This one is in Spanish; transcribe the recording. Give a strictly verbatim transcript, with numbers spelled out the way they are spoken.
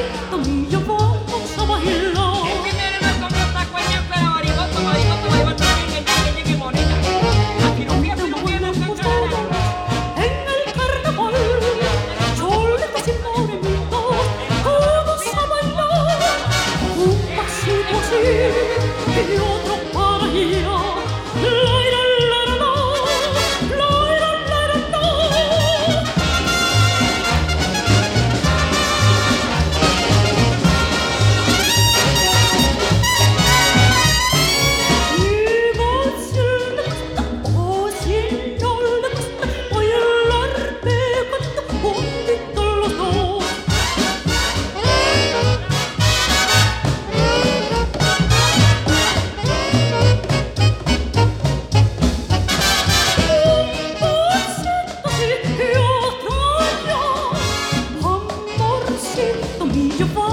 amorcito mío, vamos a bailar. En el carnaval, choletas y morenitos, todos a bailar. Un pasito así y otro para allá. Laira, laira, la, laira, laira, la. Igual si le gusta o si no le gusta, bailar pegando juntitos los dos. Amorcito mío,